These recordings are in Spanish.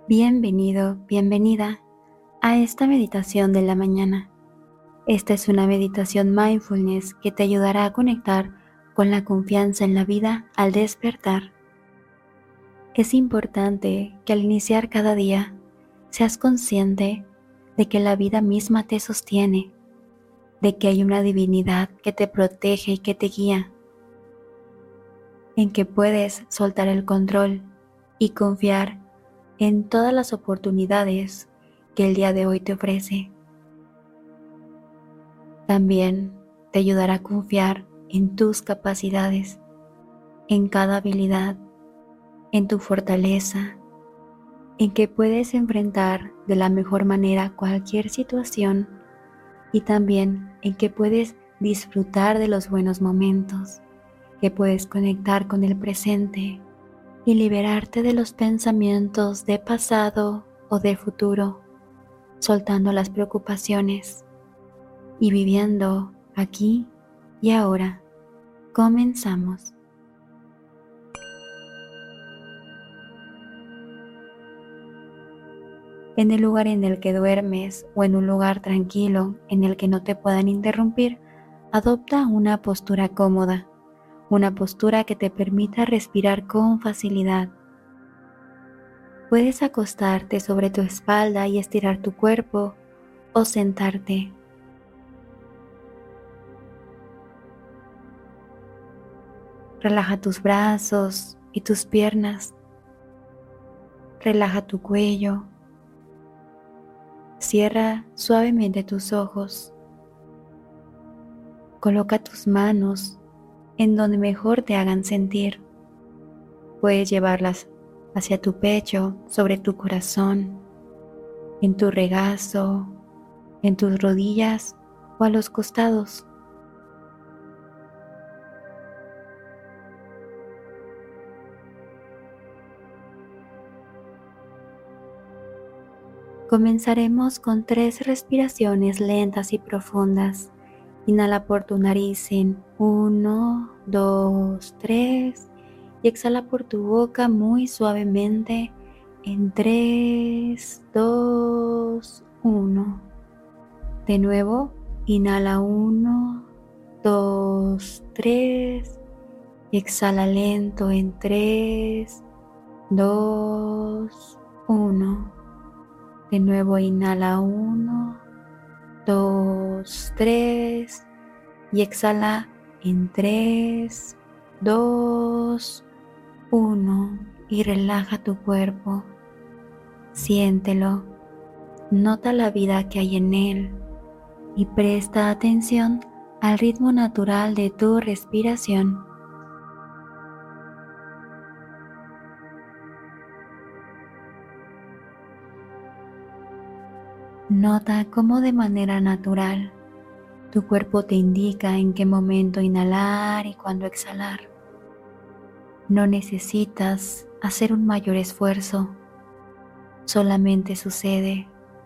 Bienvenido, bienvenida a esta meditación de la mañana. Esta es una meditación mindfulness que te ayudará a conectar con la confianza en la vida al despertar. Es importante que al iniciar cada día seas consciente de que la vida misma te sostiene, de que hay una divinidad que te protege y que te guía, en que puedes soltar el control y confiar en todas las oportunidades que el día de hoy te ofrece. También te ayudará a confiar en tus capacidades, en cada habilidad, en tu fortaleza, en que puedes enfrentar de la mejor manera cualquier situación y también en que puedes disfrutar de los buenos momentos, que puedes conectar con el presente y liberarte de los pensamientos de pasado o de futuro, soltando las preocupaciones y viviendo aquí y ahora. Comenzamos. En el lugar en el que duermes o en un lugar tranquilo en el que no te puedan interrumpir, adopta una postura cómoda, una postura que te permita respirar con facilidad. Puedes acostarte sobre tu espalda y estirar tu cuerpo o sentarte. Relaja tus brazos y tus piernas. Relaja tu cuello. Cierra suavemente tus ojos. Coloca tus manos en donde mejor te hagan sentir. Puedes llevarlas hacia tu pecho, sobre tu corazón, en tu regazo, en tus rodillas o a los costados. Comenzaremos con 3 respiraciones lentas y profundas. Inhala por tu nariz en 1, 2, 3 y exhala por tu boca muy suavemente en 3, 2, 1. De nuevo, inhala 1, 2, 3 y exhala lento en 3, 2, 1. De nuevo, inhala 1, 2, 3 y exhala en 3, 2, 1 y relaja tu cuerpo. Siéntelo, nota la vida que hay en él y presta atención al ritmo natural de tu respiración. Nota cómo de manera natural tu cuerpo te indica en qué momento inhalar y cuándo exhalar. No necesitas hacer un mayor esfuerzo, solamente sucede.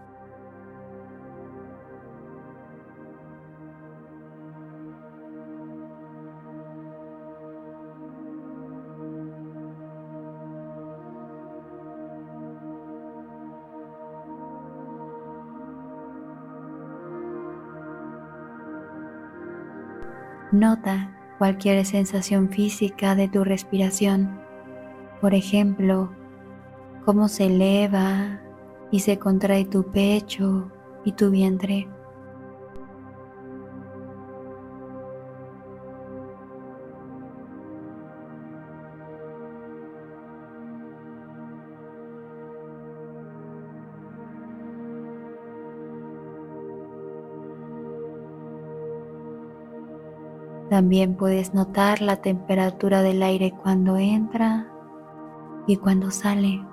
Nota cualquier sensación física de tu respiración, por ejemplo, cómo se eleva y se contrae tu pecho y tu vientre. También puedes notar la temperatura del aire cuando entra y cuando sale.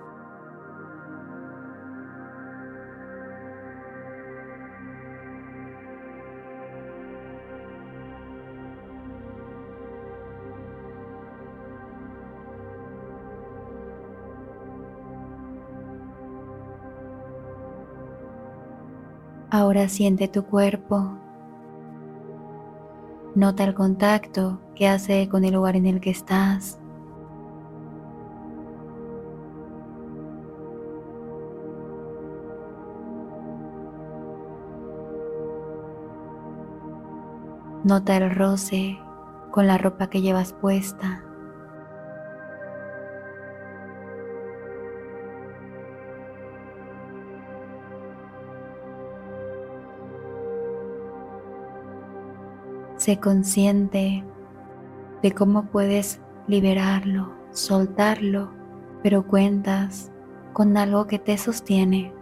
Ahora siente tu cuerpo. Nota el contacto que hace con el lugar en el que estás. Nota el roce con la ropa que llevas puesta. Sé consciente de cómo puedes liberarlo, soltarlo, pero cuentas con algo que te sostiene.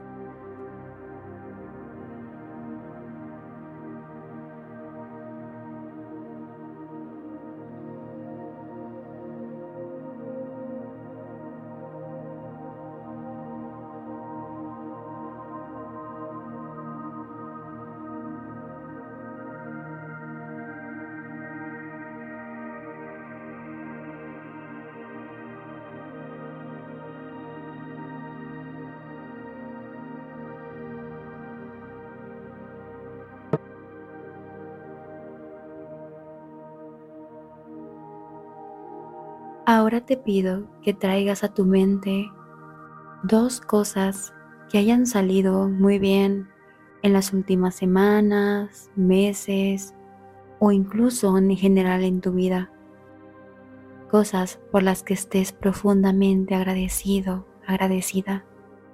Ahora te pido que traigas a tu mente dos cosas que hayan salido muy bien en las últimas semanas, meses o incluso en general en tu vida. Cosas por las que estés profundamente agradecido, agradecida.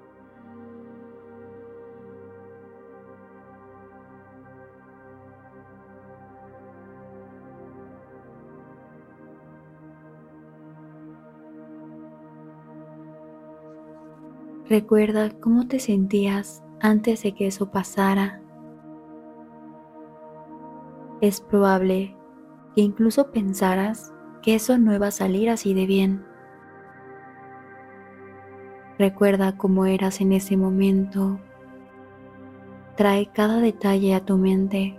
Recuerda cómo te sentías antes de que eso pasara. Es probable que incluso pensaras que eso no iba a salir así de bien. Recuerda cómo eras en ese momento. Trae cada detalle a tu mente,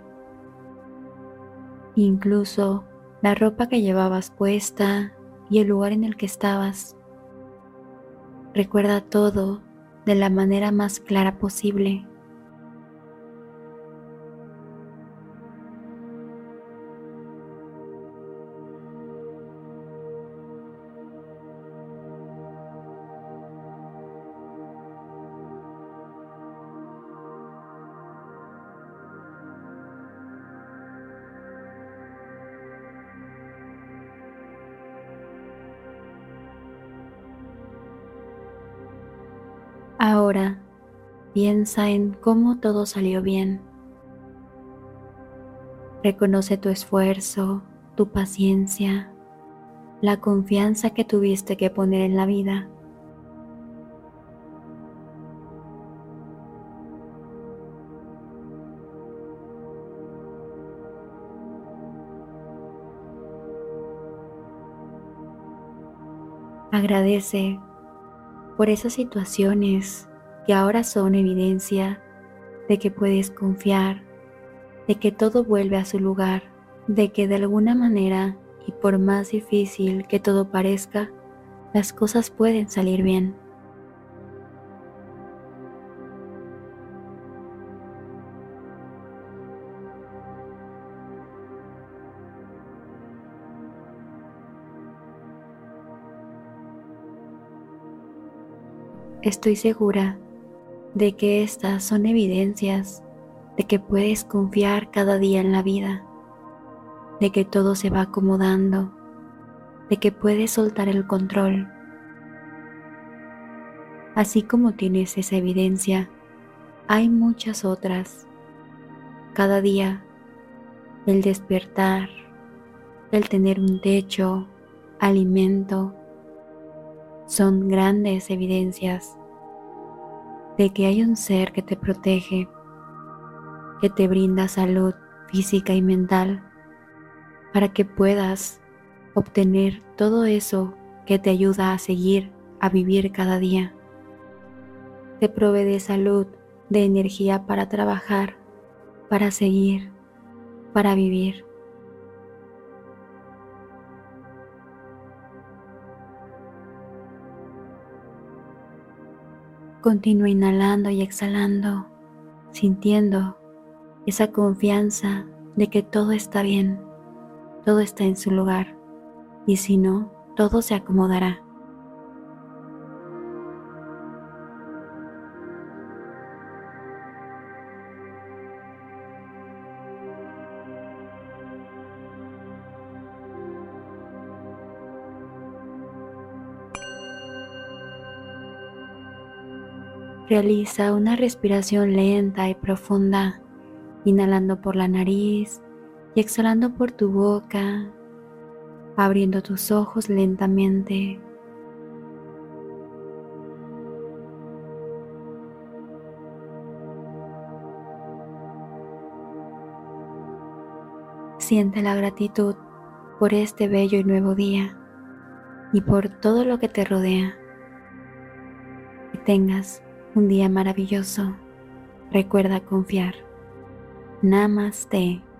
incluso la ropa que llevabas puesta y el lugar en el que estabas. Recuerda todo de la manera más clara posible. Ahora piensa en cómo todo salió bien. Reconoce tu esfuerzo, tu paciencia, la confianza que tuviste que poner en la vida. Agradece por esas situaciones que ahora son evidencia de que puedes confiar, de que todo vuelve a su lugar, de que de alguna manera, y por más difícil que todo parezca, las cosas pueden salir bien. Estoy segura de que estas son evidencias de que puedes confiar cada día en la vida, de que todo se va acomodando, de que puedes soltar el control. Así como tienes esa evidencia, hay muchas otras. Cada día, el despertar, el tener un techo, alimento, son grandes evidencias de que hay un ser que te protege, que te brinda salud física y mental para que puedas obtener todo eso que te ayuda a seguir, a vivir cada día. Te provee de salud, de energía para trabajar, para seguir, para vivir. Continúa inhalando y exhalando, sintiendo esa confianza de que todo está bien, todo está en su lugar y si no, todo se acomodará. Realiza una respiración lenta y profunda, inhalando por la nariz y exhalando por tu boca, abriendo tus ojos lentamente. Siente la gratitud por este bello y nuevo día y por todo lo que te rodea. Que tengas un día maravilloso. Recuerda confiar. Namaste.